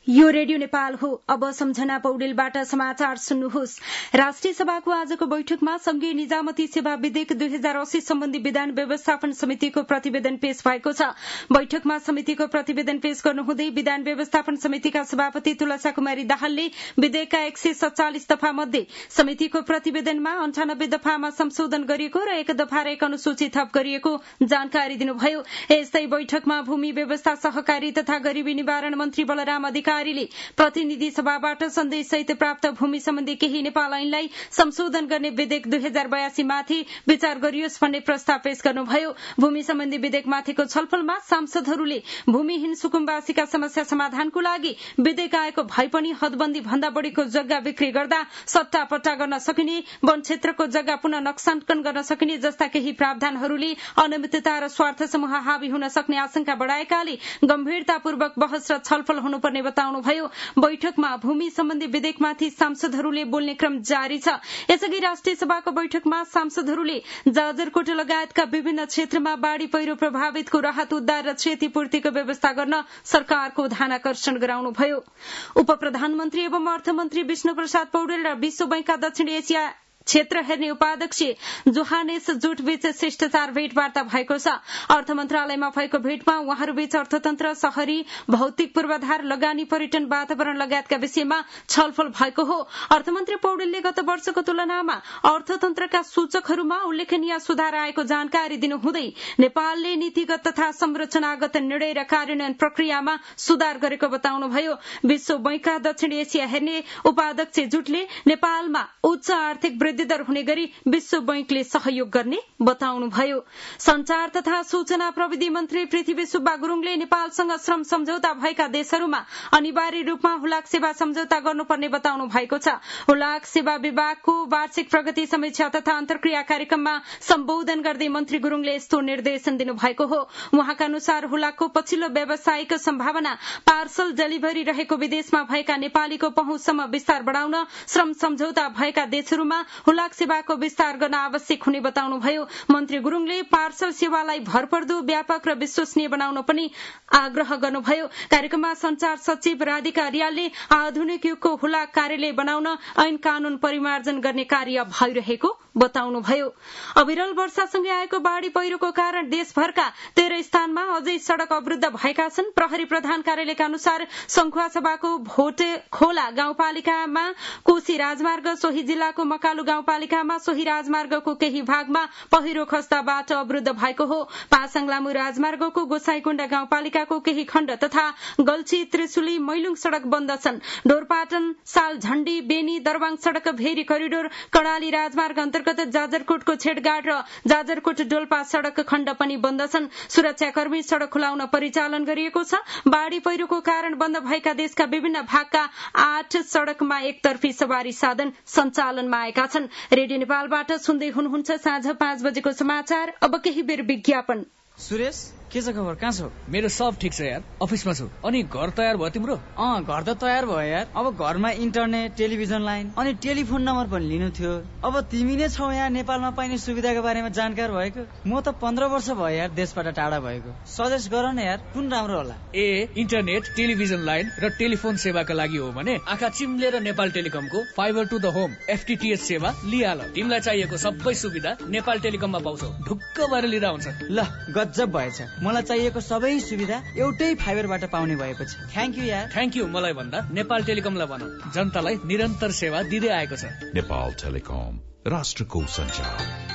यो रेडियो नेपाल हो। अब सम्झना पौडेलबाट समाचार सुन्नुहोस्। राष्ट्रिय सभाको आजको बैठकमा संघीय निजामती सेवा विधेयक 2080 सम्बन्धी विधान व्यवस्थापन समितिको प्रतिवेदन पेश भएको छ। बैठकमा समितिको प्रतिवेदन पेश गर्नुहुँदै विधान व्यवस्थापन समितिका सभापति तुलसा कुमारी दाहालले विधेयकका 147 दफा मध्ये समितिको प्रतिवेदनमा 98 दफामा संशोधन गरिएको र 1 दफा र 1 अनुसूची थप गरिएको जानकारी दिनुभयो। यस्तै बैठकमा भूमि व्यवस्था, सहकारी तथा गरीबी निवारण मन्त्री बलराम अधिकारीले प्रतिनिधि सभाबाट सन्देश सहित प्राप्त भूमि सम्बन्धी केही नेपाल ऐनलाई संशोधन गर्ने विधेयक 2082 माथि विचार गरियोस् भन्ने प्रस्ताव पेश गर्नुभयो। भूमि सम्बन्धी विधेयकमाथिको छलफलमा सांसदहरूले भूमिहीन सुकुम्बासीका समस्या समाधानको लागि विधेयक आएको भए पनि हदबन्दी भन्दा बढ़ीको जग्गा बिक्री गर्दा सट्टापट्टा गर्न सकिने, वन क्षेत्रको जग्गा पुनः नक्साकन गर्न सकिने जस्ता केही प्रावधानहरूले अनियमितता र स्वार्थ समूह हावी हुन सक्ने आशंका बढ़ाएकाले गम्भीरतापूर्वक बहस र छलफल हुनुपर्ने बताउनुभयो। बैठकमा भूमि सम्बन्धी विधेयकमाथि सांसदहरूले बोल्ने क्रम जारी छ। यसअघि राष्ट्रिय सभाको बैठकमा सांसदहरूले जाजरकोट लगायतका विभिन्न क्षेत्रमा बाढ़ी पहिरो प्रभावितको राहत उद्धार र क्षतिपूर्तिको व्यवस्था गर्न सरकारको ध्यानाकर्षण गराउनुभयो। उप प्रधानमन्त्री एवं अर्थमन्त्री विष्णु प्रसाद पौडेल र विश्व बैंकका दक्षिण एसिया क्षेत्र हेर्ने उपाध्यक्ष जोहानेस जुटबीच शिष्टाचार भेटवार्ता भएको छ। अर्थ मन्त्रालयमा भएको भेटमा उहाँहरूबीच अर्थतन्त्र, शहरी भौतिक पूर्वाधार, लगानी, पर्यटन, वातावरण लगायतका विषयमा छलफल भएको हो। अर्थमन्त्री पौडेलले गत वर्षको तुलनामा अर्थतन्त्रका सूचकहरूमा उल्लेखनीय सुधार आएको जानकारी दिनुहुँदै नेपालले नीतिगत तथा संरचनागत निर्णय र कार्यान्वयन प्रक्रियामा सुधार गरेको बताउनुभयो। विश्व बैंकका दक्षिण एसिया हेर्ने उपाध्यक्ष जुटले नेपालमा उच्च आर्थिक दर हुने गरी विश्व बैंकले सहयोग गर्ने बताउनुभयो। संचार तथा सूचना प्रविधि मन्त्री पृथ्वी सुब्बा गुरूङले नेपालसँग श्रम सम्झौता भएका देशहरूमा अनिवार्य रूपमा हुलाक सेवा सम्झौता गर्नुपर्ने बताउनु भएको छ। हुलाक सेवा विभागको वार्षिक प्रगति समीक्षा तथा अन्तर्क्रिया कार्यक्रममा सम्बोधन गर्दै मन्त्री गुरूङले यस्तो निर्देशन दिनुभएको हो। उहाँका अनुसार हुलाकको पछिल्लो व्यावसायिक सम्भावना पार्सल डेलिभरी रहेको विदेशमा भएका नेपालीको पहुँचसम्म विस्तार बढ़ाउन श्रम सम्झौता भएका देशहरूमा हुलाक सेवाको विस्तार गर्न आवश्यक हुने बताउनुभयो। मन्त्री गुरूङले पार्सल सेवालाई भरपर्दो, व्यापक र विश्वसनीय बनाउन पनि आग्रह गर्नुभयो। कार्यक्रममा संचार सचिव राधिका रियालले आधुनिक युगको हुलाक कार्यालय बनाउन ऐन कानून परिमार्जन गर्ने कार्य भइरहेको बताउनुभयो। अविरल वर्षासँगै आएको बाढ़ी पहिरोको कारण देशभरका 13 स्थानमा अझै सड़क अवरूद्ध भएका छन्। प्रहरी प्रधान कार्यालयका अनुसार संखुवासभाको भोटे खोला गाउँपालिकामा कोशी राजमार्ग, सोही जिल्लाको मकालु गाउँपालिकामा सोही राजमार्गको केही भागमा पहिरो खस्दा बाटो अवरूद्ध भएको हो। पासाङ लामू राजमार्गको गोसाईकुण्ड गाउँपालिकाको केही खण्ड तथा गल्छी, त्रिशुली, मैलुङ सड़क बन्द छन्। ढोरपाटन, साल झण्डी, बेनी, दरबाङ सड़क, भेरी करिडोर, कडाली राजमार्ग अन्तर्गत जाजरकोटको छेडगाड र जाजरकोट डोल्पा सड़क खण्ड पनि बन्द छन्। सुरक्षाकर्मी सड़क खुलाउन परिचालन गरिएको छ। बाढ़ी पहिरोको कारण बन्द भएका देशका विभिन्न भागका 8 सड़कमा एकतर्फी सवारी साधन सञ्चालनमा आएका छन्। रेडियो नेपालबाट सुन्दै हुनुहुन्छ साँझ 5 बजेको समाचार। अब केही बेर विज्ञापन। सुरेश, के छ खबर? कहाँ छौ? मेरो सब ठिक छ यार, अफिसमा छु। अनि घर तयार भयो तिम्रो? घर त तयार भयो यार। अब घरमा इन्टरनेट, टेलिभिजन लाइन अनि टेलिफोन नम्बर पनि लिनु थियो। अब तिमी नै छौ यहाँ नेपालमा पाइने सुविधाको बारेमा जानकार भएको। म त 15 वर्ष भयो यार देशबाट टाढा भएको। सजेस्ट गर न यार, कुन राम्रो होला? इन्टरनेट, टेलिभिजन लाइन र टेलिफोन सेवाका लागि हो भने आँखा चिम्लेर नेपाल टेलिकमको fibre to the home FTTH सेवा लिहाल। तिमीलाई चाहिएको सबै सुविधा नेपाल टेलिकममा पाउँछौ। ढुक्क भएर लिँदा हुन्छ। ल, गजब भएछ। मलाई चाहिएको सबै सुविधा एउटै फाइबरबाट पाउने भएपछि थ्याङ्क यू यार। थ्याङ्क यू मलाई भन्दा नेपाल टेलिकमलाई भनौँ, जनतालाई निरन्तर सेवा दिँदै आएको छ। नेपाल टेलिकम, राष्ट्रको सञ्चार।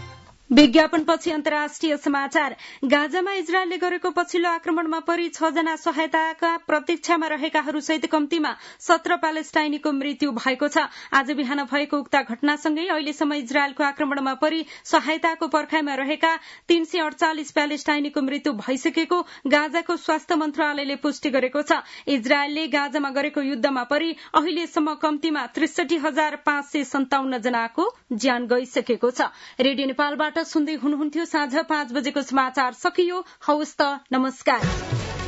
विज्ञापनपछि अन्तर्राष्ट्रिय समाचार। गाजामा इजरायलले गरेको पछिल्लो आक्रमणमा परि 6 जना सहायताका प्रतीक्षामा रहेकाहरू सहित कम्तीमा 17 प्यालेस्टाइनीको मृत्यु भएको छ। आज बिहान भएको उक्त घटनासँगै अहिलेसम्म इजरायलको आक्रमणमा परि सहायताको पर्खाइमा रहेका 348 प्यालेस्टाइनीको मृत्यु भइसकेको गाजाको स्वास्थ्य मन्त्रालयले पुष्टि गरेको छ। इजरायलले गाजामा गरेको युद्धमा परि अहिलेसम्म कम्तीमा 63,557 जनाको ज्यान गइसकेको छ। रेडियो नेपालबाट सुन्दै हुनुहुन्थ्यो साँझ 5 बजेको समाचार सकियो। हवस् त, नमस्कार।